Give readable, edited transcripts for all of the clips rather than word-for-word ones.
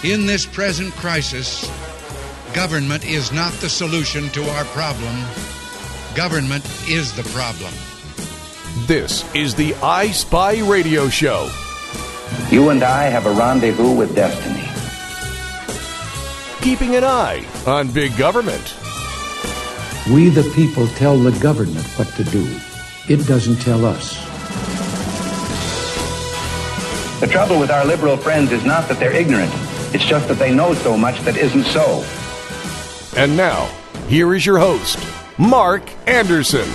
In this present crisis, government is not the solution to our problem. Government is the problem. This is the I Spy Radio Show. You and I have a rendezvous with destiny. Keeping an eye on big government. We the people tell the government what to do. It doesn't tell us. The trouble with our liberal friends is not that they're ignorant. It's just that they know so much that isn't so. And now, here is your host, Mark Anderson.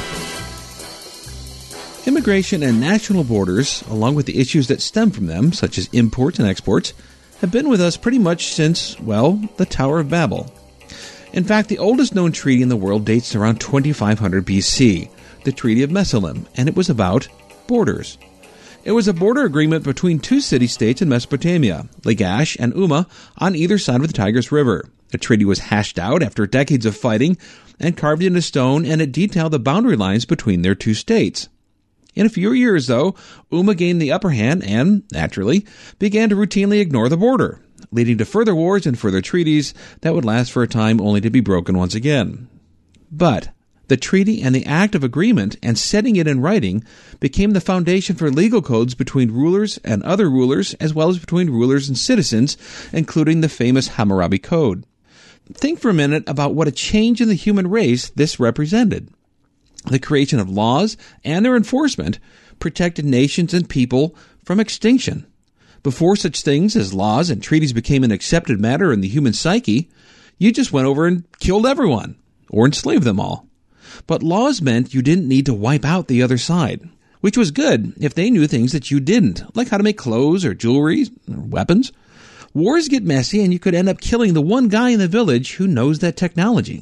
Immigration and national borders, along with the issues that stem from them, such as imports and exports, have been with us pretty much since, well, the Tower of Babel. In fact, the oldest known treaty in the world dates to around 2500 BC, the Treaty of Mesalim, and it was about borders. It was a border agreement between two city-states in Mesopotamia, Lagash and Umma, on either side of the Tigris River. The treaty was hashed out after decades of fighting and carved into stone, and it detailed the boundary lines between their two states. In a few years, though, Umma gained the upper hand and, naturally, began to routinely ignore the border, leading to further wars and further treaties that would last for a time only to be broken once again. But the treaty and the act of agreement and setting it in writing became the foundation for legal codes between rulers and other rulers, as well as between rulers and citizens, including the famous Hammurabi Code. Think for a minute about what a change in the human race this represented. The creation of laws and their enforcement protected nations and people from extinction. Before such things as laws and treaties became an accepted matter in the human psyche, you just went over and killed everyone, or enslaved them all. But laws meant you didn't need to wipe out the other side, which was good if they knew things that you didn't, like how to make clothes or jewelry or weapons. Wars get messy, and you could end up killing the one guy in the village who knows that technology.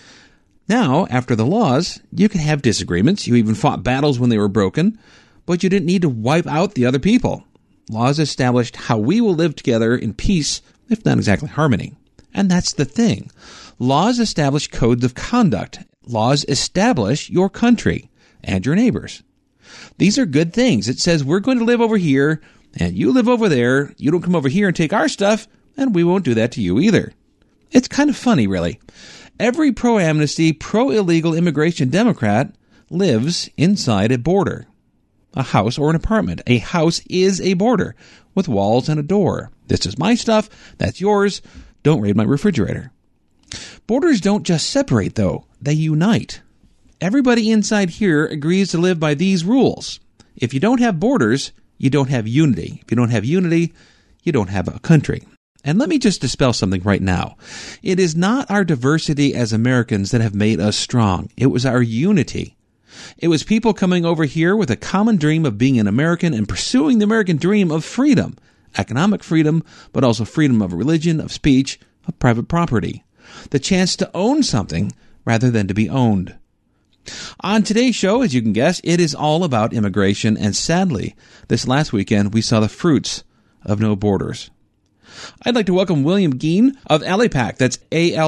Now, after the laws, you could have disagreements. You even fought battles when they were broken, but you didn't need to wipe out the other people. Laws established how we will live together in peace, if not exactly harmony. And that's the thing. Laws establish codes of conduct. Laws establish your country and your neighbors. These are good things. It says we're going to live over here, and you live over there. You don't come over here and take our stuff, and we won't do that to you either. It's kind of funny, really. Every pro-amnesty, pro-illegal immigration Democrat lives inside a border. A house or an apartment. A house is a border with walls and a door. This is my stuff. That's yours. Don't raid my refrigerator. Borders don't just separate, though. They unite. Everybody inside here agrees to live by these rules. If you don't have borders, you don't have unity. If you don't have unity, you don't have a country. And let me just dispel something right now. It is not our diversity as Americans that have made us strong. It was our unity. It was people coming over here with a common dream of being an American and pursuing the American dream of freedom, economic freedom, but also freedom of religion, of speech, of private property. The chance to own something rather than to be owned. On today's show, as you can guess, it is all about immigration, and sadly, this last weekend we saw the fruits of no borders. I'd like to welcome William Geen of ALIPAC, that's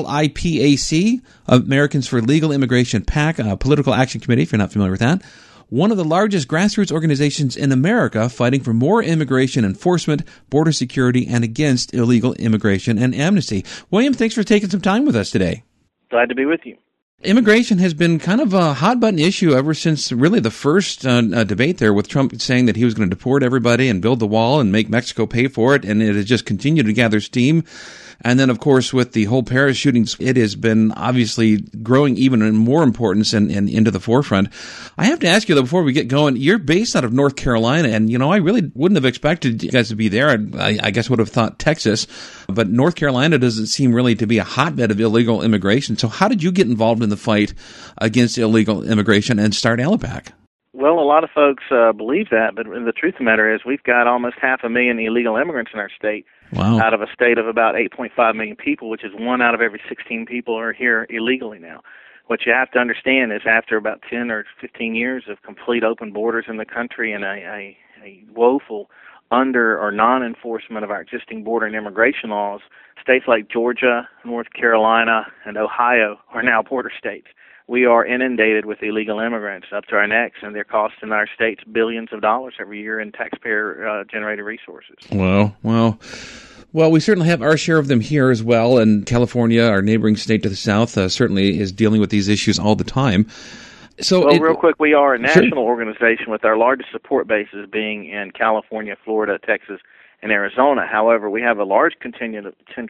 ALIPAC, Americans for Legal Immigration PAC, a political action committee, if you're not familiar with that. One of the largest grassroots organizations in America fighting for more immigration enforcement, border security, and against illegal immigration and amnesty. William, thanks for taking some time with us today. Glad to be with you. Immigration has been kind of a hot-button issue ever since really the first debate there with Trump saying that he was going to deport everybody and build the wall and make Mexico pay for it, and it has just continued to gather steam. And then, of course, with the whole Paris shootings, it has been obviously growing even in more importance and into the forefront. I have to ask you, though, before we get going, you're based out of North Carolina, and, you know, I really wouldn't have expected you guys to be there. I guess would have thought Texas, but North Carolina doesn't seem really to be a hotbed of illegal immigration. So how did you get involved in the fight against illegal immigration and start ALIPAC? Well, a lot of folks believe that, but the truth of the matter is we've got almost 500,000 illegal immigrants in our state. Wow. Out of a state of about 8.5 million people, which is 1 out of every 16 people are here illegally now. What you have to understand is after about 10 or 15 years of complete open borders in the country and a woeful under or non-enforcement of our existing border and immigration laws, states like Georgia, North Carolina, and Ohio are now border states. We are inundated with illegal immigrants up to our necks, and they're costing our states billions of dollars every year in taxpayer-generated resources. Well, Well, we certainly have our share of them here as well, and California, our neighboring state to the south, certainly is dealing with these issues all the time. So, real quick, we are a national organization with our largest support bases being in California, Florida, Texas, and Arizona. However, we have a large contingent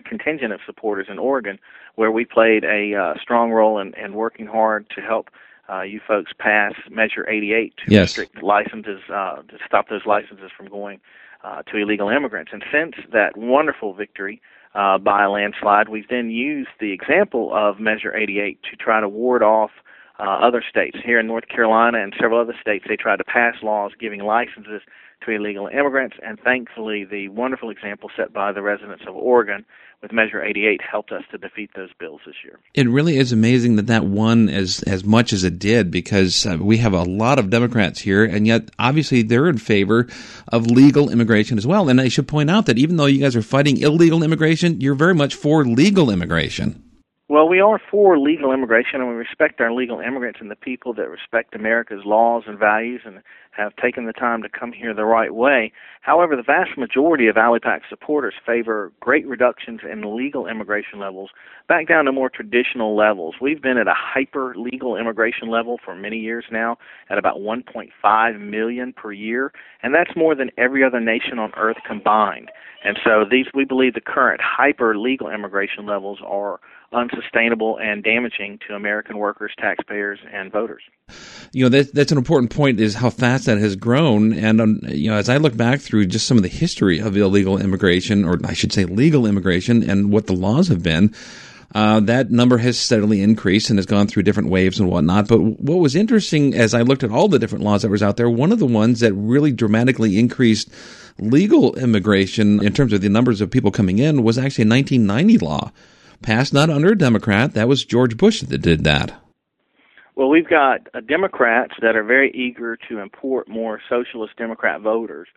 of supporters in Oregon, where we played a strong role in working hard to help you folks pass Measure 88 to restrict licenses, to stop those licenses from going to illegal immigrants. And since that wonderful victory by a landslide, we've then used the example of Measure 88 to try to ward off other states. Here in North Carolina and several other states, they tried to pass laws giving licenses to illegal immigrants, and thankfully the wonderful example set by the residents of Oregon with Measure 88 helped us to defeat those bills this year. It really is amazing that won as much as it did, because we have a lot of Democrats here, and yet obviously they're in favor of legal immigration as well. And I should point out that even though you guys are fighting illegal immigration, you're very much for legal immigration. Well, we are for legal immigration, and we respect our legal immigrants and the people that respect America's laws and values and have taken the time to come here the right way. However, the vast majority of ALIPAC supporters favor great reductions in legal immigration levels back down to more traditional levels. We've been at a hyper-legal immigration level for many years now at about 1.5 million per year, and that's more than every other nation on earth combined. And so we believe the current hyper-legal immigration levels are unsustainable and damaging to American workers, taxpayers, and voters. You know, that's an important point, is how fast that has grown. And, as I look back through just some of the history of illegal immigration, or I should say legal immigration, and what the laws have been, that number has steadily increased and has gone through different waves and whatnot. But what was interesting as I looked at all the different laws that was out there, one of the ones that really dramatically increased legal immigration in terms of the numbers of people coming in was actually a 1990 law. Passed not under a Democrat. That was George Bush that did that. Well, we've got Democrats that are very eager to import more socialist Democrat voters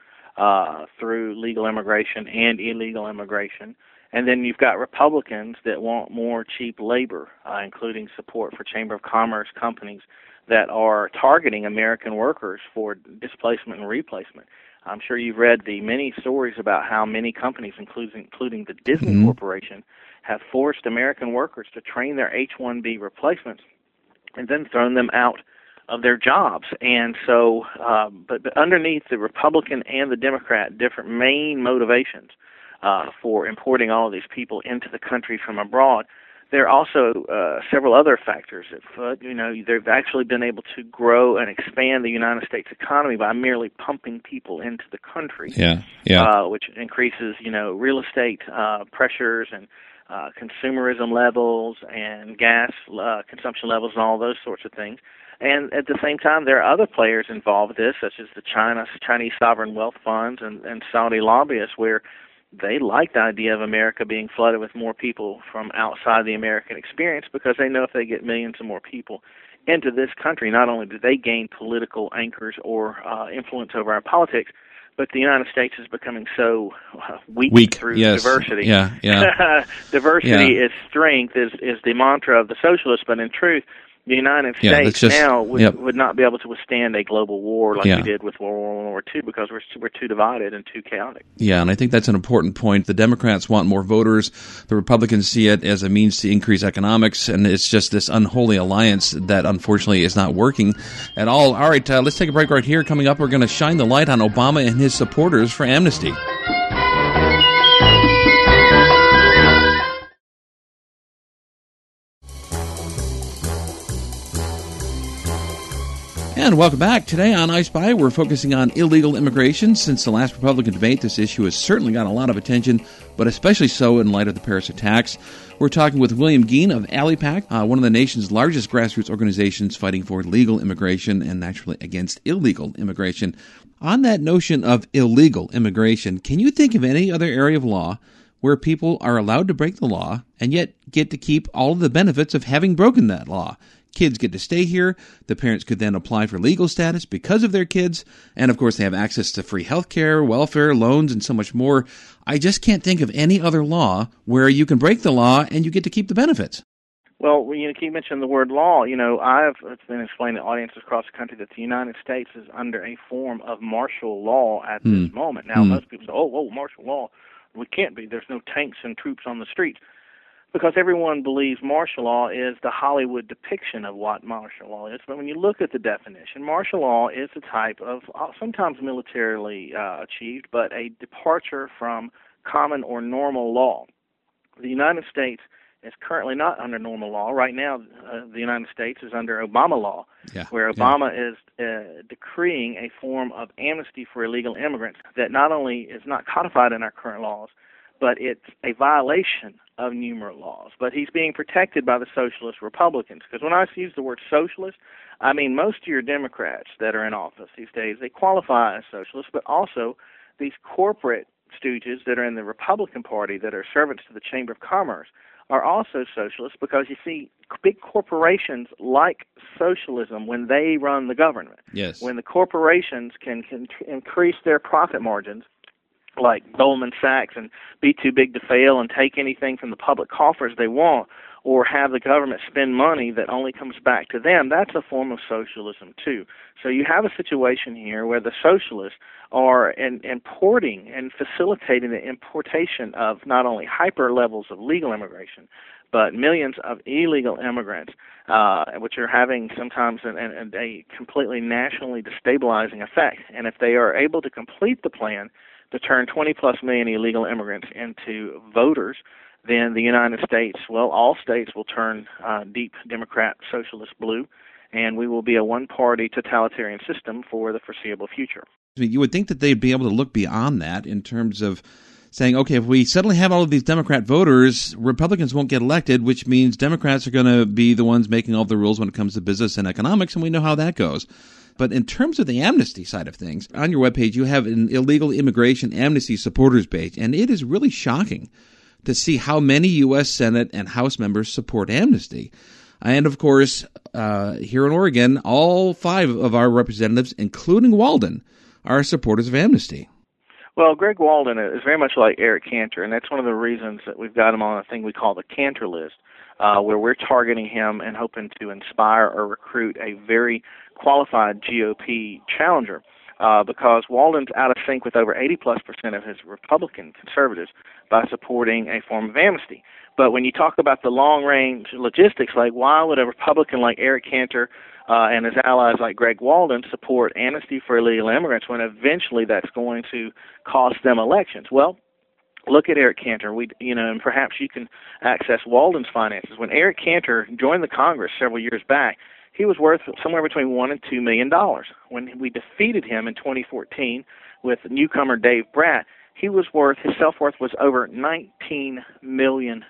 through legal immigration and illegal immigration. And then you've got Republicans that want more cheap labor, including support for Chamber of Commerce companies that are targeting American workers for displacement and replacement. I'm sure you've read the many stories about how many companies, including the Disney Corporation, have forced American workers to train their H-1B replacements and then thrown them out of their jobs. And so, but underneath the Republican and the Democrat different main motivations for importing all of these people into the country from abroad, there are also several other factors at foot. They've actually been able to grow and expand the United States economy by merely pumping people into the country, which increases, real estate pressures and consumerism levels and gas consumption levels and all those sorts of things. And at the same time, there are other players involved with this, such as the Chinese sovereign wealth funds and Saudi lobbyists, where they like the idea of America being flooded with more people from outside the American experience, because they know if they get millions of more people into this country, not only do they gain political anchors or influence over our politics, but the United States is becoming so weak through diversity. Diversity is strength, is the mantra of the socialists, but in truth, the United States now would not be able to withstand a global war like we did with World War II, because we're too divided and too chaotic. Yeah, and I think that's an important point. The Democrats want more voters. The Republicans see it as a means to increase economics, and it's just this unholy alliance that unfortunately is not working at all. All right, let's take a break right here. Coming up, we're going to shine the light on Obama and his supporters for amnesty. And welcome back. Today on I Spy, we're focusing on illegal immigration. Since the last Republican debate, this issue has certainly got a lot of attention, but especially so in light of the Paris attacks. We're talking with William Geen of ALIPAC, one of the nation's largest grassroots organizations fighting for legal immigration and naturally against illegal immigration. On that notion of illegal immigration, can you think of any other area of law where people are allowed to break the law and yet get to keep all of the benefits of having broken that law? Kids get to stay here. The parents could then apply for legal status because of their kids. And, of course, they have access to free health care, welfare, loans, and so much more. I just can't think of any other law where you can break the law and you get to keep the benefits. Well, you keep mentioning the word law. I've been explaining to audiences across the country that the United States is under a form of martial law at this moment. Now, most people say, oh, martial law. We can't be. There's no tanks and troops on the streets. Because everyone believes martial law is the Hollywood depiction of what martial law is. But when you look at the definition, martial law is a type of, sometimes militarily achieved, but a departure from common or normal law. The United States is currently not under normal law. Right now, the United States is under Obama law, where Obama is decreeing a form of amnesty for illegal immigrants that not only is not codified in our current laws, but it's a violation of numerous laws. But he's being protected by the socialist Republicans. Because when I use the word socialist, I mean most of your Democrats that are in office these days, they qualify as socialists, but also these corporate stooges that are in the Republican Party that are servants to the Chamber of Commerce are also socialists, because you see big corporations like socialism when they run the government. Yes. When the corporations can increase their profit margins, like Goldman Sachs, and be too big to fail and take anything from the public coffers they want, or have the government spend money that only comes back to them, that's a form of socialism too. So you have a situation here where the socialists are importing and facilitating the importation of not only hyper levels of legal immigration, but millions of illegal immigrants, which are having sometimes a completely nationally destabilizing effect. And if they are able to complete the plan to turn 20-plus million illegal immigrants into voters, then the United States, all states will turn deep Democrat socialist blue, and we will be a one-party totalitarian system for the foreseeable future. You would think that they'd be able to look beyond that in terms of saying, okay, if we suddenly have all of these Democrat voters, Republicans won't get elected, which means Democrats are going to be the ones making all the rules when it comes to business and economics, and we know how that goes. But in terms of the amnesty side of things, on your webpage, you have an illegal immigration amnesty supporters page, and it is really shocking to see how many U.S. Senate and House members support amnesty. And, of course, here in Oregon, all 5 of our representatives, including Walden, are supporters of amnesty. Well, Greg Walden is very much like Eric Cantor, and that's one of the reasons that we've got him on a thing we call the Cantor list, where we're targeting him and hoping to inspire or recruit a very qualified GOP challenger, because Walden's out of sync with over 80+% of his Republican conservatives by supporting a form of amnesty. But when you talk about the long-range logistics, like why would a Republican like Eric Cantor and his allies like Greg Walden support amnesty for illegal immigrants when eventually that's going to cost them elections? Well, look at Eric Cantor. And perhaps you can access Walden's finances. When Eric Cantor joined the Congress several years back, he was worth somewhere between $1 and $2 million. When we defeated him in 2014 with newcomer Dave Bratt, his self-worth was over $19 million.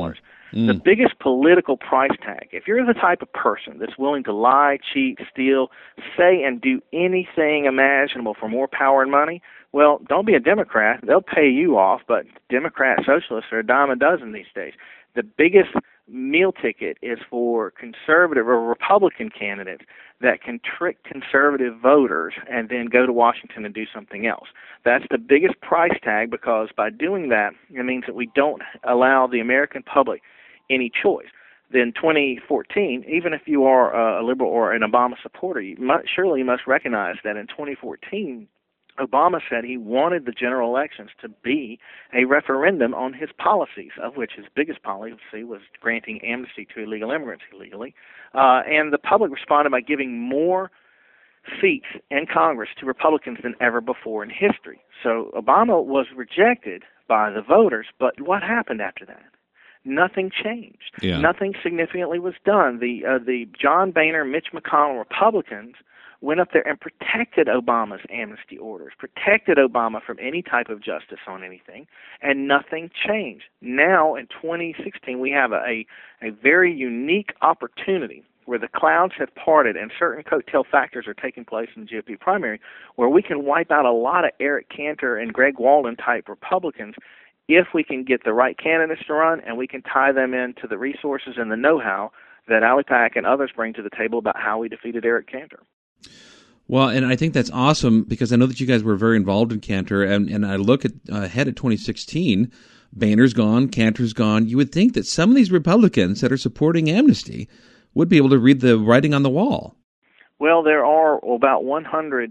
The biggest political price tag, if you're the type of person that's willing to lie, cheat, steal, say and do anything imaginable for more power and money, well, don't be a Democrat. They'll pay you off, but Democrat socialists are a dime a dozen these days. The biggest meal ticket is for conservative or Republican candidates that can trick conservative voters and then go to Washington and do something else. That's the biggest price tag, because by doing that, it means that we don't allow the American public any choice. Then 2014, even if you are a liberal or an Obama supporter, you must recognize that in 2014, Obama said he wanted the general elections to be a referendum on his policies, of which his biggest policy was granting amnesty to illegal immigrants illegally. And the public responded by giving more seats in Congress to Republicans than ever before in history. So Obama was rejected by the voters, but what happened after that? Nothing changed. Yeah. Nothing significantly was done. The John Boehner, Mitch McConnell Republicans went up there and protected Obama's amnesty orders, protected Obama from any type of justice on anything, and nothing changed. Now, in 2016, we have a very unique opportunity where the clouds have parted and certain coattail factors are taking place in the GOP primary, where we can wipe out a lot of Eric Cantor and Greg Walden-type Republicans if we can get the right candidates to run and we can tie them into the resources and the know-how that Ali Pack and others bring to the table about how we defeated Eric Cantor. Well, and I think that's awesome, because I know that you guys were very involved in Cantor, and I look at ahead at 2016, Boehner's gone, Cantor's gone. You would think that some of these Republicans that are supporting amnesty would be able to read the writing on the wall. Well, there are about 100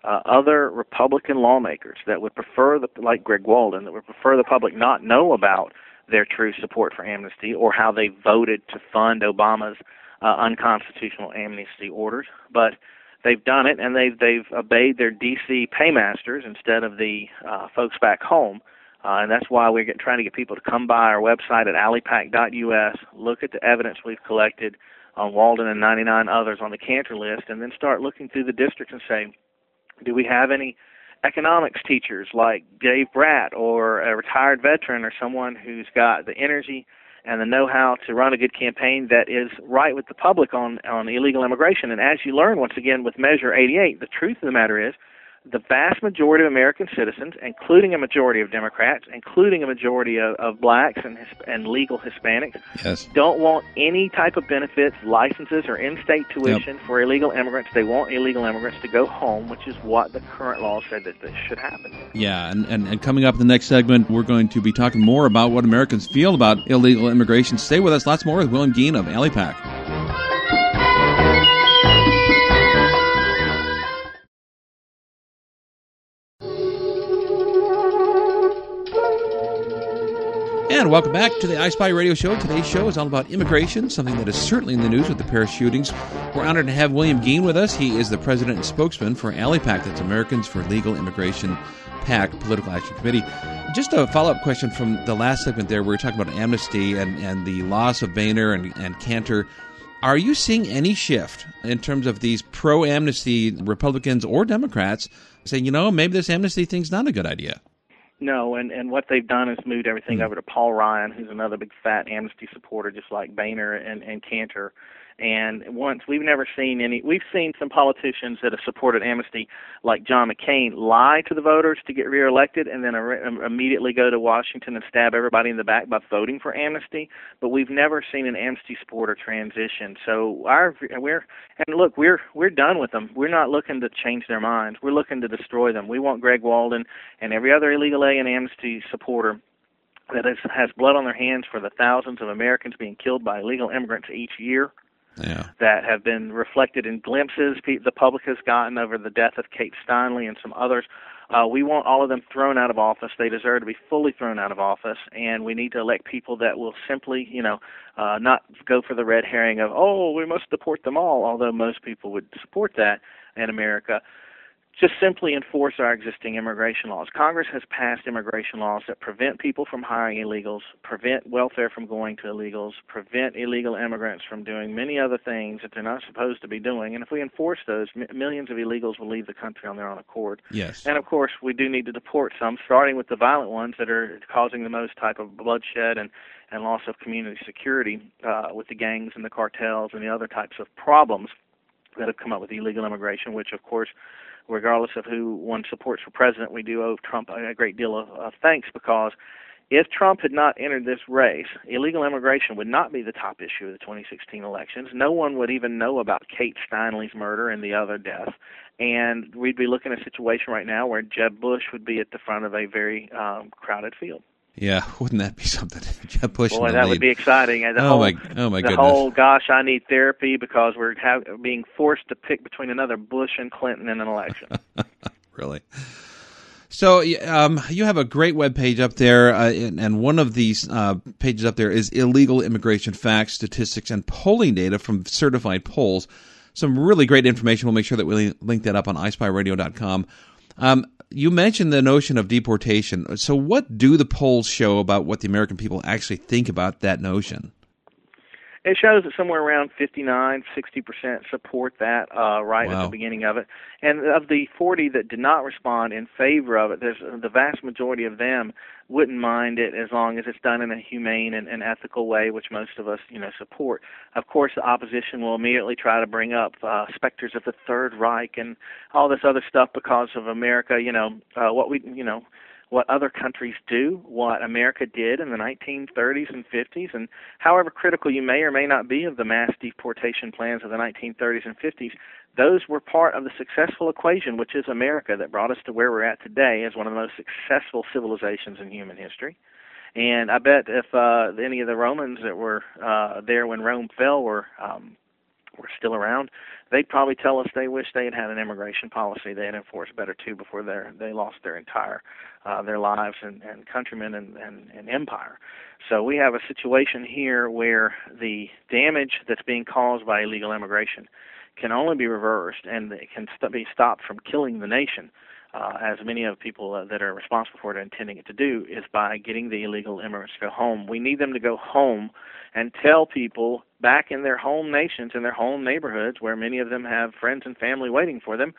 other Republican lawmakers that would prefer, like Greg Walden, that would prefer the public not know about their true support for amnesty or how they voted to fund Obama's unconstitutional amnesty orders. But they've done it, and they've obeyed their D.C. paymasters instead of the folks back home. And that's why we're trying to get people to come by our website at allipac.us, look at the evidence we've collected on Walden and 99 others on the Cantor list, and then start looking through the districts and say, do we have any economics teachers like Dave Bratt or a retired veteran or someone who's got the energy and the know-how to run a good campaign that is right with the public on illegal immigration? And as you learn, once again, with Measure 88, the truth of the matter is the vast majority of American citizens, including a majority of Democrats, including a majority of blacks and legal Hispanics, Yes. don't want any type of benefits, licenses, or in-state tuition for illegal immigrants. They want illegal immigrants to go home, which is what the current law said that this should happen. Yeah, and coming up in the next segment, we're going to be talking more about what Americans feel about illegal immigration. Stay with us. Lots more with William Gein of AlleyPac. And welcome back to the iSpy Radio Show. Today's show is all about immigration, something that is certainly in the news with the Paris shootings. We're honored to have William Gein with us. He is the president and spokesman for AlleyPac, that's Americans for Legal Immigration PAC, Political Action Committee. Just a follow-up question from the last segment there. We were talking about amnesty and the loss of Boehner and Cantor. Are you seeing any shift in terms of these pro-amnesty Republicans or Democrats saying, maybe this amnesty thing's not a good idea? No, and what they've done is moved everything over to Paul Ryan, who's another big fat amnesty supporter, just like Boehner and Cantor. And we've seen some politicians that have supported amnesty, like John McCain, lie to the voters to get reelected and then immediately go to Washington and stab everybody in the back by voting for amnesty. But we've never seen an amnesty supporter transition. So we're done with them. We're not looking to change their minds. We're looking to destroy them. We want Greg Walden and every other illegal alien amnesty supporter that has blood on their hands for the thousands of Americans being killed by illegal immigrants each year. Yeah. That have been reflected in glimpses the public has gotten over the death of Kate Steinle and some others. We want all of them thrown out of office. They deserve to be fully thrown out of office, and we need to elect people that will simply, not go for the red herring of, we must deport them all, although most people would support that in America. Just simply enforce our existing immigration laws. Congress has passed immigration laws that prevent people from hiring illegals, prevent welfare from going to illegals, prevent illegal immigrants from doing many other things that they're not supposed to be doing. And if we enforce those, millions of illegals will leave the country on their own accord. Yes. And, of course, we do need to deport some, starting with the violent ones that are causing the most type of bloodshed and loss of community security with the gangs and the cartels and the other types of problems that have come up with illegal immigration, which, of course, regardless of who one supports for president, we do owe Trump a great deal of thanks, because if Trump had not entered this race, illegal immigration would not be the top issue of the 2016 elections. No one would even know about Kate Steinle's murder and the other death. And we'd be looking at a situation right now where Jeb Bush would be at the front of a very crowded field. Yeah, wouldn't that be something? Jeb Bush. Boy, that would be exciting. And my goodness. The whole, gosh, I need therapy because we're being forced to pick between another Bush and Clinton in an election. Really? So you have a great webpage up there, and one of these pages up there is illegal immigration facts, statistics, and polling data from certified polls. Some really great information. We'll make sure that we link that up on iSpyRadio.com. You mentioned the notion of deportation. So what do the polls show about what the American people actually think about that notion? It shows that somewhere around 59-60% support that right at the beginning of it. And of the 40 that did not respond in favor of it, the vast majority of them wouldn't mind it as long as it's done in a humane and ethical way, which most of us, support. Of course, the opposition will immediately try to bring up specters of the Third Reich and all this other stuff because of America, what other countries do, what America did in the 1930s and 50s, and however critical you may or may not be of the mass deportation plans of the 1930s and 50s, those were part of the successful equation, which is America, that brought us to where we're at today as one of the most successful civilizations in human history. And I bet if any of the Romans that were there when Rome fell were were still around, they'd probably tell us they wish they had had an immigration policy they had enforced better too before they lost their entire their lives and countrymen and empire. So we have a situation here where the damage that's being caused by illegal immigration can only be reversed, and it can be stopped from killing the nation, as many of the people that are responsible for it are intending it to do, is by getting the illegal immigrants to go home. We need them to go home and tell people back in their home nations, in their home neighborhoods, where many of them have friends and family waiting for them,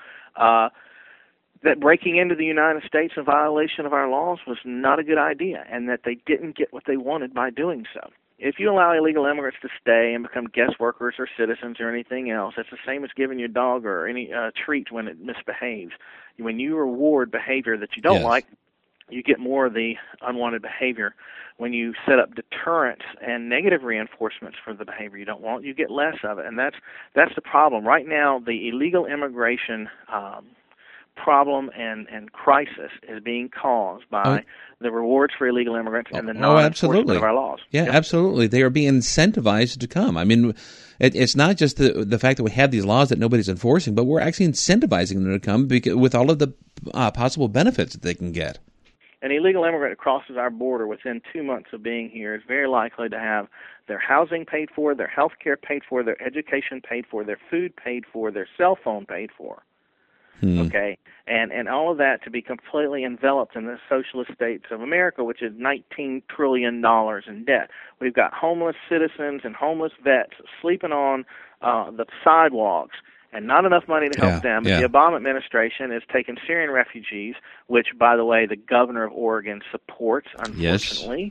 that breaking into the United States in violation of our laws was not a good idea, and that they didn't get what they wanted by doing so. If you allow illegal immigrants to stay and become guest workers or citizens or anything else, it's the same as giving your dog or any treat when it misbehaves. When you reward behavior that you don't like, you get more of the unwanted behavior. When you set up deterrents and negative reinforcements for the behavior you don't want, you get less of it, and that's the problem. Right now, the illegal immigration problem and crisis is being caused by the rewards for illegal immigrants and the non-enforcement of our laws. Yeah, absolutely. They are being incentivized to come. I mean, it's not just the fact that we have these laws that nobody's enforcing, but we're actually incentivizing them to come with all of the possible benefits that they can get. An illegal immigrant who crosses our border within 2 months of being here is very likely to have their housing paid for, their health care paid for, their education paid for, their food paid for, their cell phone paid for. Okay, and all of that to be completely enveloped in the socialist states of America, which is $19 trillion in debt. We've got homeless citizens and homeless vets sleeping on the sidewalks, and not enough money to help them. But the Obama administration is taking Syrian refugees, which, by the way, the governor of Oregon supports, unfortunately.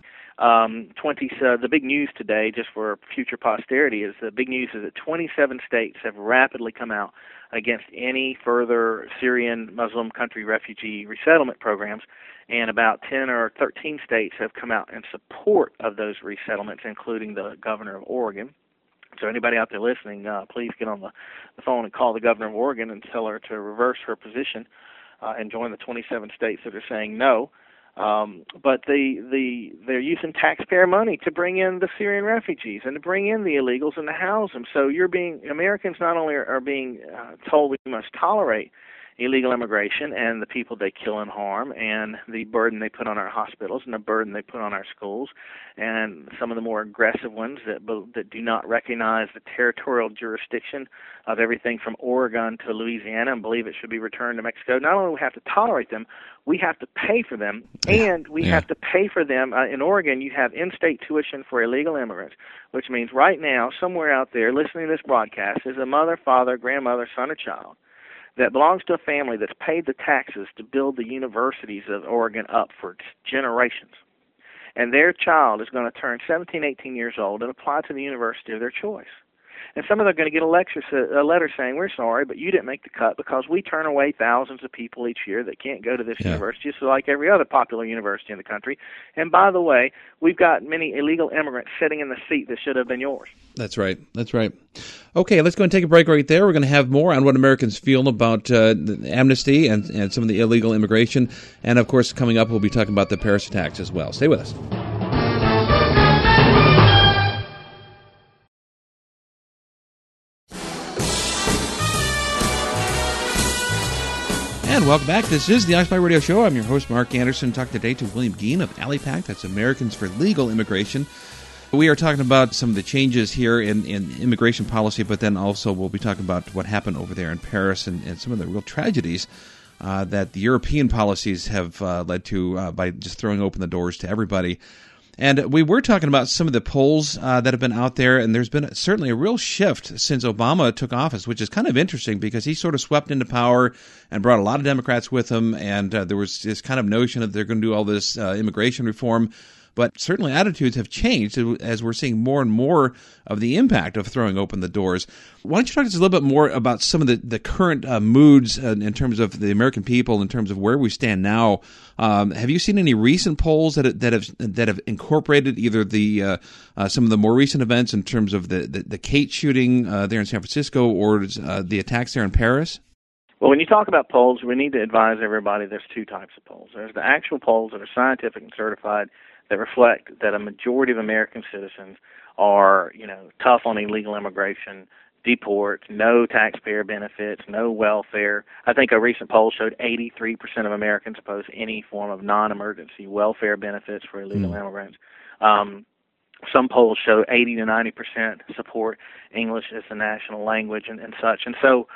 The big news today, just for future posterity, is the big news is that 27 states have rapidly come out against any further Syrian Muslim country refugee resettlement programs, and about 10 or 13 states have come out in support of those resettlements, including the governor of Oregon. So anybody out there listening, please get on the phone and call the governor of Oregon and tell her to reverse her position and join the 27 states that are saying no. But they're using taxpayer money to bring in the Syrian refugees and to bring in the illegals and to house them. So Americans not only are being told we must tolerate illegal immigration and the people they kill and harm and the burden they put on our hospitals and the burden they put on our schools, and some of the more aggressive ones that do not recognize the territorial jurisdiction of everything from Oregon to Louisiana and believe it should be returned to Mexico. Not only do we have to tolerate them, we have to pay for them, and we have to pay for them. In Oregon, you have in-state tuition for illegal immigrants, which means right now, somewhere out there listening to this broadcast is a mother, father, grandmother, son, or child that belongs to a family that's paid the taxes to build the universities of Oregon up for generations. And their child is going to turn 17, 18 years old and apply to the university of their choice. And some of them are going to get a letter saying, we're sorry, but you didn't make the cut because we turn away thousands of people each year that can't go to this university, just like every other popular university in the country. And by the way, we've got many illegal immigrants sitting in the seat that should have been yours. That's right. That's right. Okay, let's go and take a break right there. We're going to have more on what Americans feel about the amnesty and some of the illegal immigration. And, of course, coming up, we'll be talking about the Paris attacks as well. Stay with us. And welcome back. This is the Occupy Radio Show. I'm your host, Mark Anderson. Talk today to William Geen of ALIPAC. That's Americans for Legal Immigration. We are talking about some of the changes here in immigration policy, but then also we'll be talking about what happened over there in Paris and some of the real tragedies that the European policies have led to by just throwing open the doors to everybody. And we were talking about some of the polls that have been out there, and there's been certainly a real shift since Obama took office, which is kind of interesting because he sort of swept into power and brought a lot of Democrats with him, and there was this kind of notion that they're going to do all this immigration reform. But certainly attitudes have changed as we're seeing more and more of the impact of throwing open the doors. Why don't you talk to us a little bit more about some of the current moods in terms of the American people, in terms of where we stand now? Have you seen any recent polls that have incorporated either the some of the more recent events in terms of the Kate shooting there in San Francisco or the attacks there in Paris? Well, when you talk about polls, we need to advise everybody there's two types of polls. There's the actual polls that are scientific and certified that reflect that a majority of American citizens are, tough on illegal immigration, deport, no taxpayer benefits, no welfare. I think a recent poll showed 83% of Americans oppose any form of non-emergency welfare benefits for illegal immigrants. Some polls show 80 to 90% support English as a national language and such. And so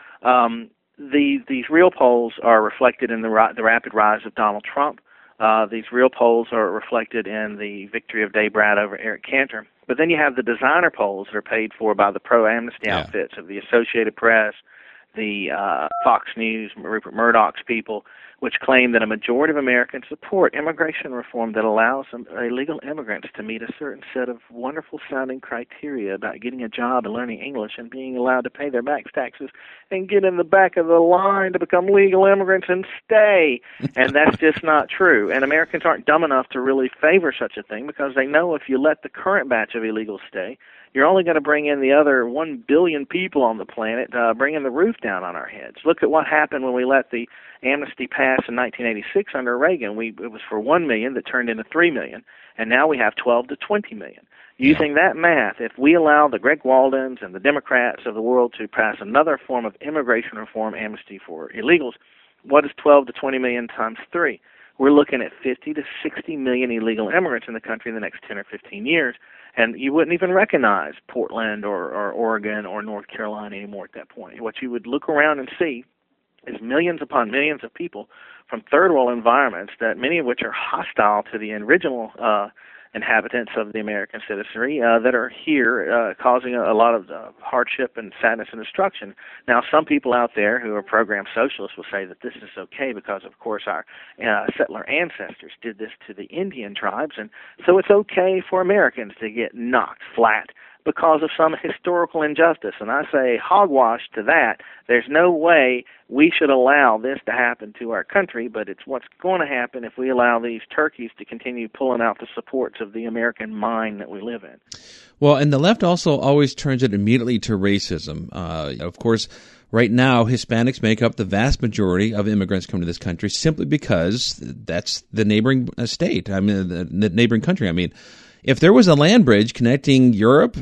these real polls are reflected in the rapid rise of Donald Trump. These real polls are reflected in the victory of Dave Brad over Eric Cantor. But then you have the designer polls that are paid for by the pro-amnesty outfits of the Associated Press, the Fox News, Rupert Murdoch's people, which claim that a majority of Americans support immigration reform that allows illegal immigrants to meet a certain set of wonderful-sounding criteria about getting a job and learning English and being allowed to pay their back taxes and get in the back of the line to become legal immigrants and stay. And that's just not true. And Americans aren't dumb enough to really favor such a thing because they know if you let the current batch of illegals stay, you're only going to bring in the other 1 billion people on the planet, bringing the roof down on our heads. Look at what happened when we let the amnesty pass in 1986 under Reagan. It was for 1 million that turned into 3 million, and now we have 12 to 20 million. Using that math, if we allow the Greg Waldens and the Democrats of the world to pass another form of immigration reform amnesty for illegals, what is 12 to 20 million times 3? We're looking at 50 to 60 million illegal immigrants in the country in the next 10 or 15 years. And you wouldn't even recognize Portland or Oregon or North Carolina anymore at that point. What you would look around and see is millions upon millions of people from third world environments, that many of which are hostile to the original inhabitants of the American citizenry, that are here causing a lot of hardship and sadness and destruction. Now, some people out there who are program socialists will say that this is okay because, of course, our settler ancestors did this to the Indian tribes, and so it's okay for Americans to get knocked flat because of some historical injustice. And I say hogwash to that. There's no way we should allow this to happen to our country, but it's what's going to happen if we allow these turkeys to continue pulling out the supports of the American mind that we live in. Well, and the left also always turns it immediately to racism. Of course, right now, Hispanics make up the vast majority of immigrants coming to this country simply because that's the neighboring state. The neighboring country. If there was a land bridge connecting Europe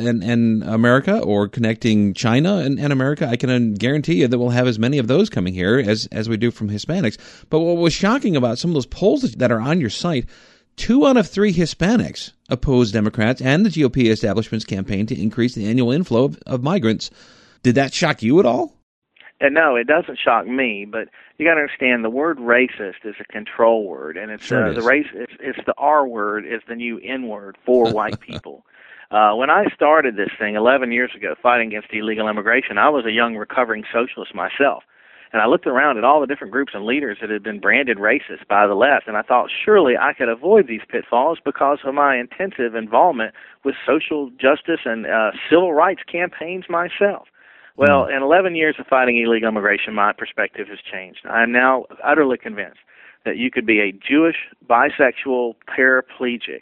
and America, or connecting China and America, I can guarantee you that we'll have as many of those coming here as we do from Hispanics. But what was shocking about some of those polls that are on your site, 2 out of 3 Hispanics oppose Democrats and the GOP establishment's campaign to increase the annual inflow of migrants. Did that shock you at all? No, it doesn't shock me, but you got to understand the word racist is a control word, and it's it's the R word is the new N word for white people. When I started this thing 11 years ago, fighting against illegal immigration, I was a young recovering socialist myself, and I looked around at all the different groups and leaders that had been branded racist by the left, and I thought surely I could avoid these pitfalls because of my intensive involvement with social justice and civil rights campaigns myself. Well, in 11 years of fighting illegal immigration, my perspective has changed. I am now utterly convinced that you could be a Jewish, bisexual, paraplegic,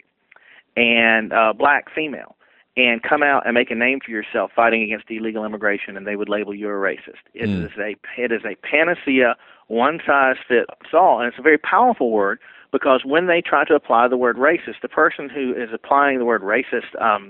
and black female and come out and make a name for yourself fighting against illegal immigration, and they would label you a racist. It is a panacea, one-size-fits-all, and it's a very powerful word because when they try to apply the word racist, the person who is applying the word racist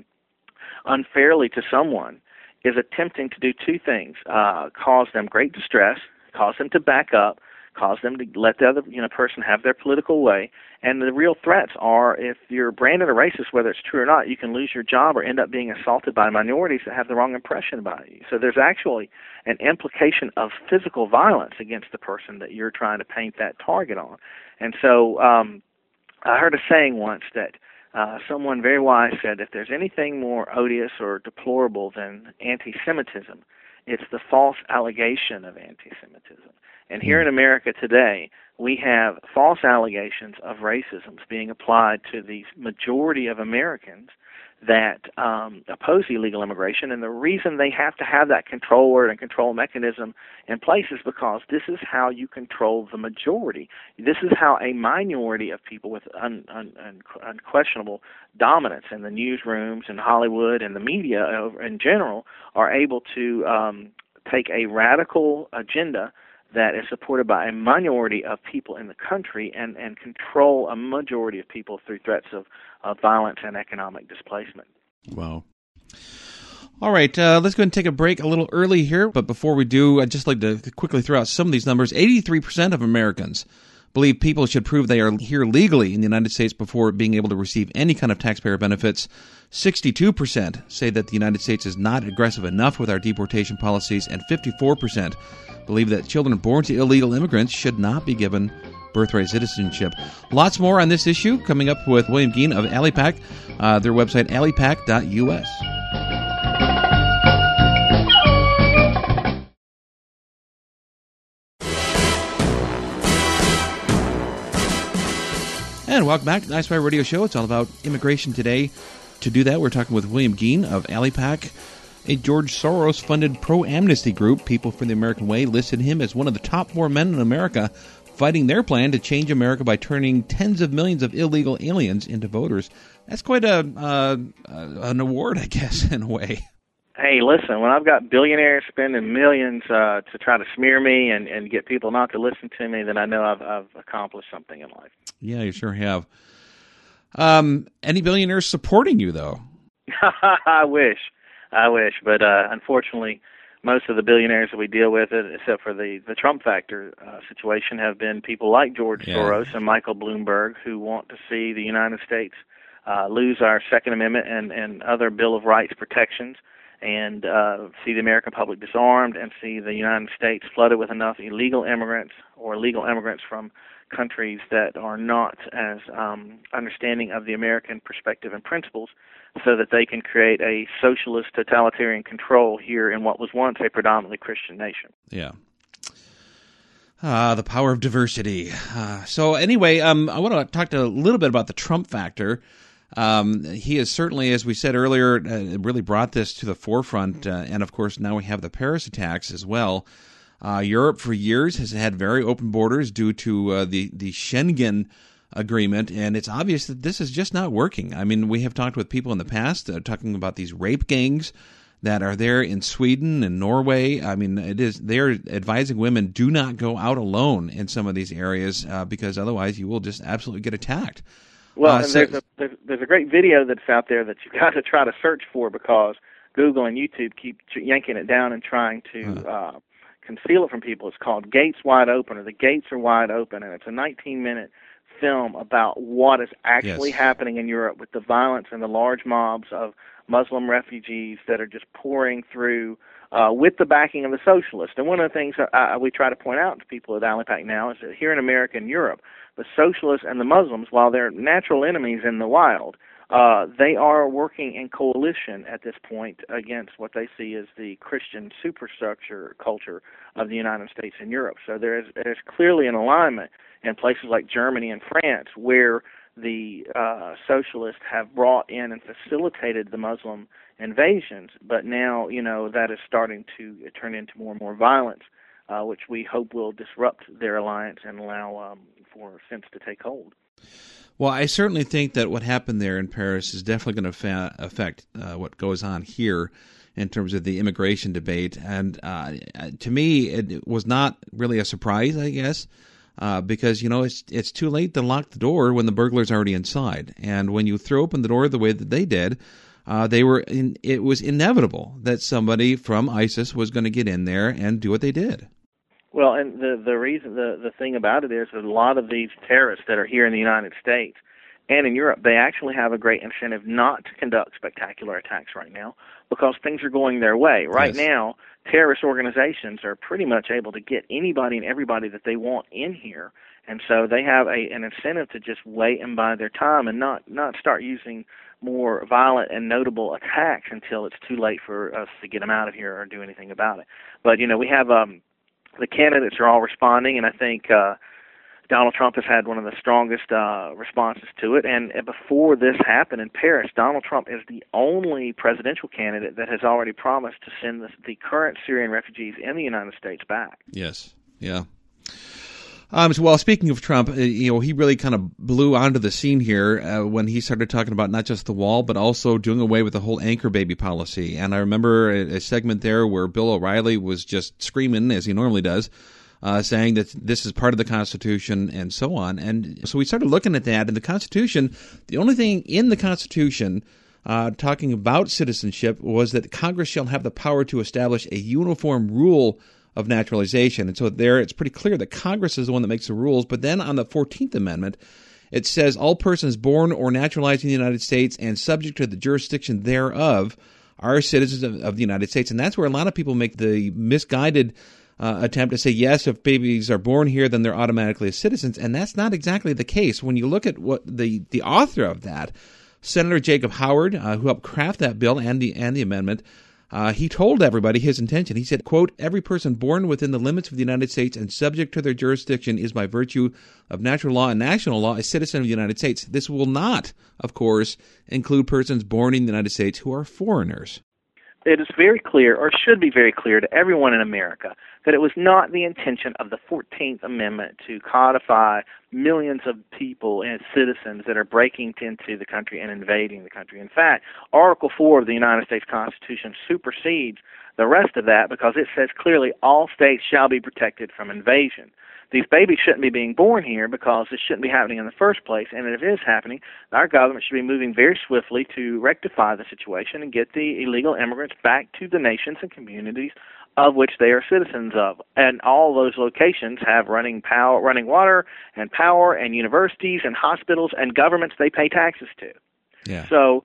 unfairly to someone is attempting to do 2 things, cause them great distress, cause them to back up, cause them to let the other person have their political way. And the real threats are if you're branded a racist, whether it's true or not, you can lose your job or end up being assaulted by minorities that have the wrong impression about you. So there's actually an implication of physical violence against the person that you're trying to paint that target on. And so I heard a saying once that someone very wise said, if there's anything more odious or deplorable than anti-Semitism, it's the false allegation of anti-Semitism. And here in America today, we have false allegations of racism being applied to the majority of Americans that oppose illegal immigration. And the reason they have to have that control word and control mechanism in place is because this is how you control the majority. This is how a minority of people with unquestionable dominance in the newsrooms and Hollywood and the media in general are able to take a radical agenda that is supported by a minority of people in the country and control a majority of people through threats of violence and economic displacement. Wow. All right, let's go ahead and take a break a little early here. But before we do, I'd just like to quickly throw out some of these numbers. 83% of Americans believe people should prove they are here legally in the United States before being able to receive any kind of taxpayer benefits. 62% say that the United States is not aggressive enough with our deportation policies, and 54% believe that children born to illegal immigrants should not be given birthright citizenship. Lots more on this issue coming up with William Geen of AliPac, their website, alipac.us. And welcome back to the Nice Spy Radio Show. It's all about immigration today. To do that, we're talking with William Geen of AliPac, a George Soros-funded pro-amnesty group. People for the American Way listed him as one of the top 4 men in America fighting their plan to change America by turning tens of millions of illegal aliens into voters. That's quite an award, I guess, in a way. Hey, listen, when I've got billionaires spending millions to try to smear me and get people not to listen to me, then I know I've accomplished something in life. Yeah, you sure have. Any billionaires supporting you, though? I wish. But unfortunately, most of the billionaires that we deal with, except for the Trump factor situation, have been people like George Soros and Michael Bloomberg, who want to see the United States lose our Second Amendment and other Bill of Rights protections, and see the American public disarmed, and see the United States flooded with enough illegal immigrants or legal immigrants from countries that are not as understanding of the American perspective and principles, so that they can create a socialist totalitarian control here in what was once a predominantly Christian nation. Yeah. The power of diversity. So anyway, I want to talk a little bit about the Trump factor. He has certainly, as we said earlier, really brought this to the forefront. And of course, now we have the Paris attacks as well. Europe for years has had very open borders due to the Schengen agreement, and it's obvious that this is just not working. I mean, we have talked with people in the past talking about these rape gangs that are there in Sweden and Norway. I mean, they're advising women, do not go out alone in some of these areas because otherwise you will just absolutely get attacked. Well, and there's a great video that's out there that you've got to try to search for, because Google and YouTube keep yanking it down and trying to conceal it from people. It's called Gates Wide Open, or The Gates Are Wide Open, and it's a 19-minute film about what is actually happening in Europe with the violence and the large mobs of Muslim refugees that are just pouring through with the backing of the socialists. And one of the things that we try to point out to people at AliPac now is that here in America and Europe, the socialists and the Muslims, while they're natural enemies in the wild, they are working in coalition at this point against what they see as the Christian superstructure culture of the United States and Europe. So there's clearly an alignment in places like Germany and France, where the socialists have brought in and facilitated the Muslim invasions, but now, that is starting to turn into more and more violence, which we hope will disrupt their alliance and allow for sense to take hold. Well, I certainly think that what happened there in Paris is definitely going to affect what goes on here in terms of the immigration debate. And to me, it was not really a surprise, I guess, because, it's too late to lock the door when the burglar's already inside. And when you throw open the door the way that they did, it was inevitable that somebody from ISIS was going to get in there and do what they did. Well, and the thing about it is that a lot of these terrorists that are here in the United States and in Europe, they actually have a great incentive not to conduct spectacular attacks right now, because things are going their way. Right now, terrorist organizations are pretty much able to get anybody and everybody that they want in here, and so they have an incentive to just wait and bide their time and not start using more violent and notable attacks until it's too late for us to get them out of here or do anything about it. But, we have the candidates are all responding, and I think Donald Trump has had one of the strongest responses to it. And before this happened in Paris, Donald Trump is the only presidential candidate that has already promised to send the current Syrian refugees in the United States back. Yes, yeah. Well, speaking of Trump, he really kind of blew onto the scene here when he started talking about not just the wall, but also doing away with the whole anchor baby policy. And I remember a segment there where Bill O'Reilly was just screaming, as he normally does, saying that this is part of the Constitution and so on. And so we started looking at that. And the Constitution, the only thing in the Constitution talking about citizenship was that Congress shall have the power to establish a uniform rule of naturalization. And so there it's pretty clear that Congress is the one that makes the rules. But then on the 14th Amendment, it says all persons born or naturalized in the United States and subject to the jurisdiction thereof are citizens of the United States. And that's where a lot of people make the misguided attempt to say, yes, if babies are born here, then they're automatically citizens. And that's not exactly the case. When you look at what the author of that, Senator Jacob Howard, who helped craft that bill and the amendment, he told everybody his intention. He said, quote, every person born within the limits of the United States and subject to their jurisdiction is by virtue of natural law and national law a citizen of the United States. This will not, of course, include persons born in the United States who are foreigners. It is very clear, or should be very clear to everyone in America, that it was not the intention of the 14th Amendment to codify millions of people and citizens that are breaking into the country and invading the country. In fact, Article 4 of the United States Constitution supersedes the rest of that because it says clearly all states shall be protected from invasion. These babies shouldn't be being born here because this shouldn't be happening in the first place. And if it is happening, our government should be moving very swiftly to rectify the situation and get the illegal immigrants back to the nations and communities of which they are citizens of. And all those locations have running water and power and universities and hospitals and governments they pay taxes to. Yeah. So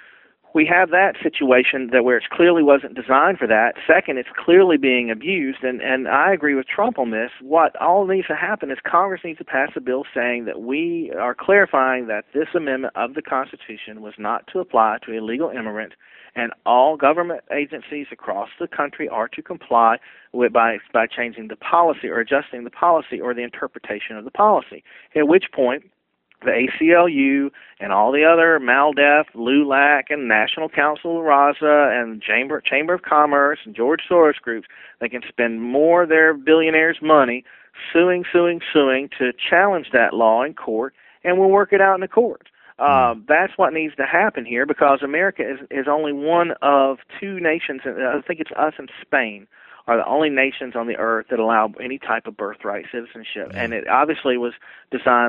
we have that situation that where it clearly wasn't designed for that. Second, it's clearly being abused, and I agree with Trump on this. What all needs to happen is Congress needs to pass a bill saying that we are clarifying that this amendment of the Constitution was not to apply to illegal immigrants, and all government agencies across the country are to comply with by changing the policy or adjusting the policy or the interpretation of the policy, at which point the ACLU and all the other MALDEF, LULAC, and National Council of RAZA, and Chamber of Commerce, and George Soros groups, they can spend more of their billionaires' money suing to challenge that law in court, and we'll work it out in the courts. That's what needs to happen here because America is only one of two nations, I think it's us and Spain, are the only nations on the earth that allow any type of birthright citizenship. And it obviously was designed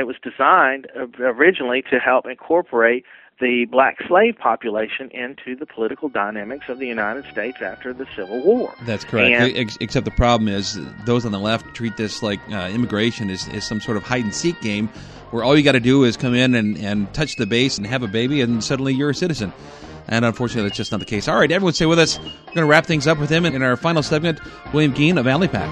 originally to help incorporate the black slave population into the political dynamics of the United States after the Civil War. That's correct. Except the problem is those on the left treat this like immigration is some sort of hide-and-seek game where all you got to do is come in and touch the base and have a baby and suddenly you're a citizen. And unfortunately, that's just not the case. All right, everyone stay with us. We're going to wrap things up with him in our final segment, William Geen of AlleyPack.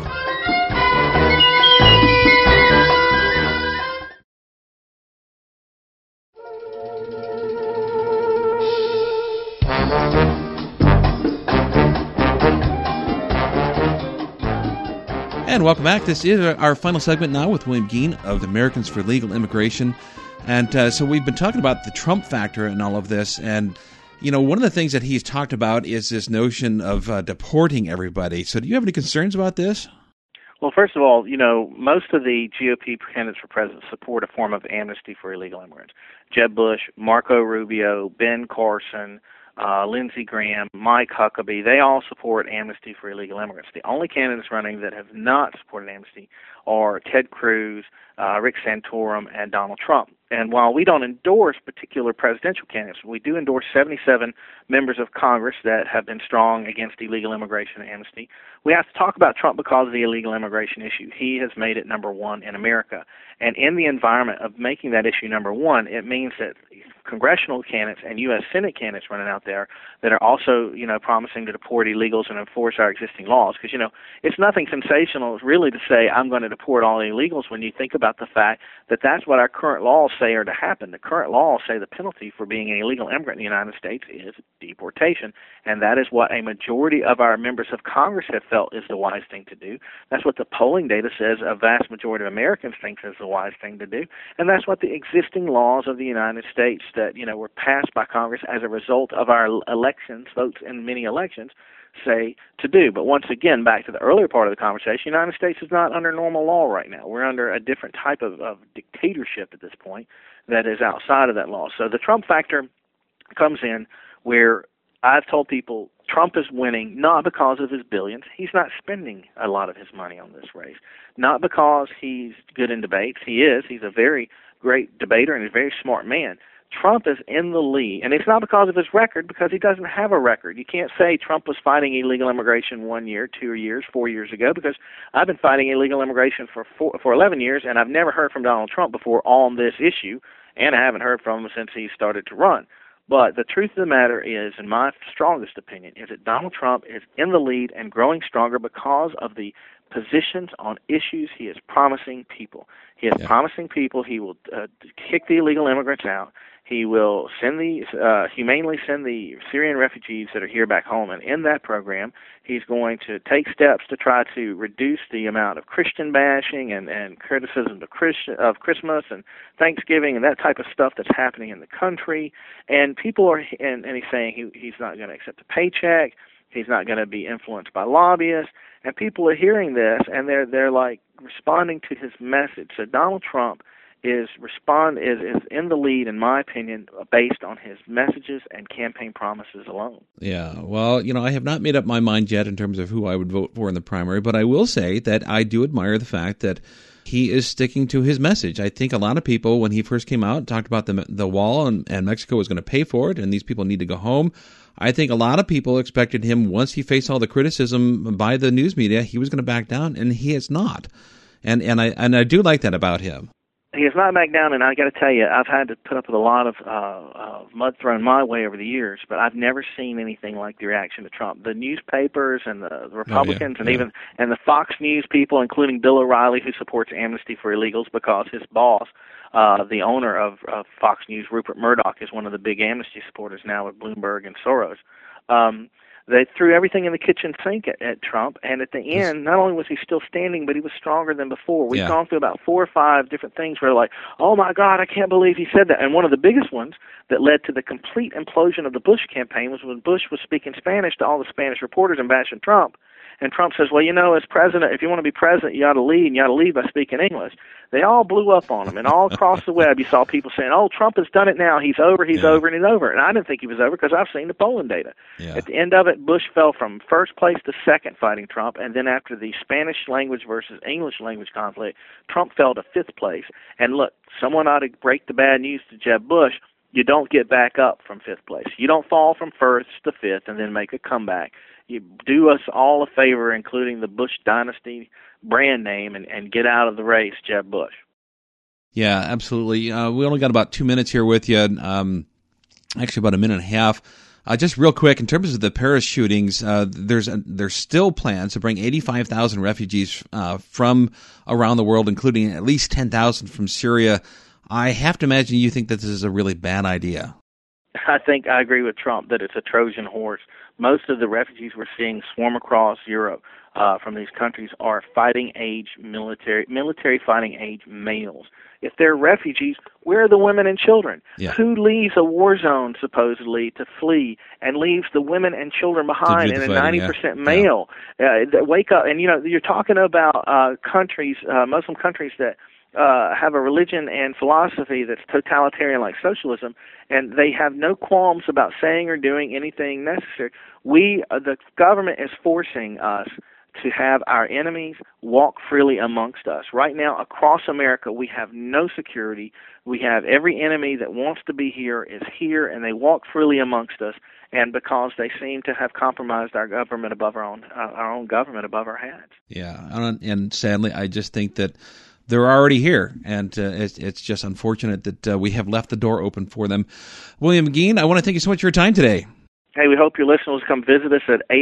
And welcome back. This is our final segment now with William Geen of Americans for Legal Immigration. And so we've been talking about the Trump factor in all of this, and you know, one of the things that he's talked about is this notion of deporting everybody. So do you have any concerns about this? Well, first of all, you know, most of the GOP candidates for president support a form of amnesty for illegal immigrants. Jeb Bush, Marco Rubio, Ben Carson, Lindsey Graham, Mike Huckabee, they all support amnesty for illegal immigrants. The only candidates running that have not supported amnesty are Ted Cruz, Rick Santorum, and Donald Trump. And while we don't endorse particular presidential candidates, we do endorse 77 members of Congress that have been strong against illegal immigration and amnesty. We have to talk about Trump because of the illegal immigration issue. He has made it number one in America. And in the environment of making that issue number one, it means that congressional candidates and U.S. Senate candidates running out there that are also, you know, promising to deport illegals and enforce our existing laws. Because, you know, it's nothing sensational really to say I'm going to deport all illegals when you think about the fact that that's what our current laws say are to happen. The current laws say the penalty for being an illegal immigrant in the United States is deportation, and that is what a majority of our members of Congress have felt is the wise thing to do. That's what the polling data says a vast majority of Americans think is the wise thing to do, and that's what the existing laws of the United States that, you know, were passed by Congress as a result of our elections, votes in many elections, say to do. But once again, back to the earlier part of the conversation, the United States is not under normal law right now. We're under a different type of dictatorship at this point that is outside of that law. So the Trump factor comes in where I've told people Trump is winning not because of his billions. He's not spending a lot of his money on this race. Not because he's good in debates. He is. He's a very great debater and a very smart man. Trump is in the lead, and it's not because of his record, because he doesn't have a record. You can't say Trump was fighting illegal immigration 1 year, 2 years, 4 years ago, because I've been fighting illegal immigration for 11 years, and I've never heard from Donald Trump before on this issue, and I haven't heard from him since he started to run. But the truth of the matter is, in my strongest opinion, is that Donald Trump is in the lead and growing stronger because of the positions on issues he is promising people. He is promising people he will kick the illegal immigrants out. He will humanely send the Syrian refugees that are here back home. And in that program, he's going to take steps to try to reduce the amount of Christian bashing and criticism of Christmas and Thanksgiving and that type of stuff that's happening in the country. And people are, and he's saying he's not going to accept a paycheck. He's not going to be influenced by lobbyists. And people are hearing this, and they're like responding to his message. So Donald Trump is in the lead, in my opinion, based on his messages and campaign promises alone. Yeah, well, I have not made up my mind yet in terms of who I would vote for in the primary, but I will say that I do admire the fact that he is sticking to his message. I think a lot of people, when he first came out, talked about the wall and Mexico was going to pay for it, and these people need to go home. I think a lot of people expected him, once he faced all the criticism by the news media, he was going to back down, and he has not. And I do like that about him. He has not backed down, and I got to tell you, I've had to put up with a lot of mud thrown my way over the years, but I've never seen anything like the reaction to Trump. The newspapers and the Republicans even the Fox News people, including Bill O'Reilly, who supports amnesty for illegals because his boss, the owner of Fox News, Rupert Murdoch, is one of the big amnesty supporters now with Bloomberg and Soros. They threw everything in the kitchen sink at Trump, and at the end, not only was he still standing, but he was stronger than before. We've gone through about 4 or 5 different things where like, oh my God, I can't believe he said that. And one of the biggest ones that led to the complete implosion of the Bush campaign was when Bush was speaking Spanish to all the Spanish reporters and bashing Trump. And Trump says, well, as president, if you want to be president, you ought to lead, and you ought to lead by speaking English. They all blew up on him, and all across the web you saw people saying, oh, Trump has done it now. He's over, he's over, and he's over. And I didn't think he was over because I've seen the polling data. Yeah. At the end of it, Bush fell from first place to second fighting Trump, and then after the Spanish language versus English language conflict, Trump fell to 5th place. And look, someone ought to break the bad news to Jeb Bush. You don't get back up from 5th place. You don't fall from 1st to 5th and then make a comeback. You do us all a favor, including the Bush Dynasty brand name, and get out of the race, Jeb Bush. Yeah, absolutely. We only got about 2 minutes here with you, actually about a minute and a half. Just real quick, in terms of the Paris shootings, there's still plans to bring 85,000 refugees from around the world, including at least 10,000 from Syria. I have to imagine you think that this is a really bad idea. I think I agree with Trump that it's a Trojan horse. Most of the refugees we're seeing swarm across Europe from these countries are fighting age military fighting age males. If they're refugees, where are the women and children? Yeah. Who leaves a war zone supposedly to flee and leaves the women and children behind in a 90% male? Wake up! And you're talking about countries, Muslim countries that have a religion and philosophy that's totalitarian like socialism, and they have no qualms about saying or doing anything necessary. The government is forcing us to have our enemies walk freely amongst us. Right now, across America, we have no security. We have every enemy that wants to be here is here, and they walk freely amongst us, and because they seem to have compromised our government above our own government above our heads. Yeah, and sadly, I just think that they're already here, and it's just unfortunate that we have left the door open for them. William Mageen, I want to thank you so much for your time today. Hey, we hope your listeners come visit us at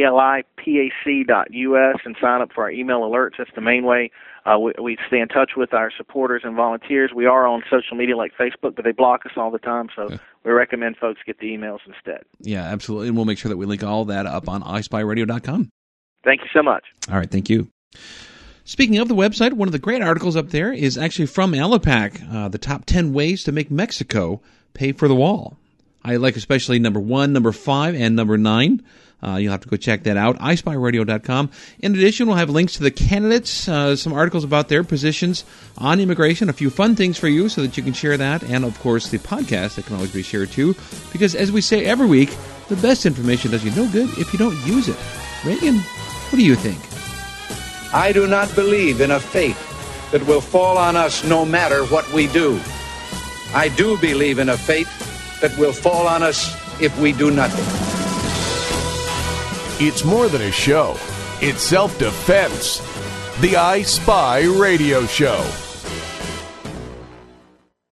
alipac.us and sign up for our email alerts. That's the main way we stay in touch with our supporters and volunteers. We are on social media like Facebook, but they block us all the time, so we recommend folks get the emails instead. Yeah, absolutely, and we'll make sure that we link all that up on ispyradio.com. Thank you so much. All right, thank you. Speaking of the website, one of the great articles up there is actually from Alapac, the top 10 ways to make Mexico pay for the wall. I like especially number 1, number 5, and number 9. You'll have to go check that out, ispyradio.com. In addition, we'll have links to the candidates, some articles about their positions on immigration, a few fun things for you so that you can share that, and, of course, the podcast that can always be shared, too. Because, as we say every week, the best information does you no good if you don't use it. Reagan, what do you think? I do not believe in a fate that will fall on us no matter what we do. I do believe in a fate that will fall on us if we do nothing. It's more than a show. It's self-defense. The I Spy Radio Show.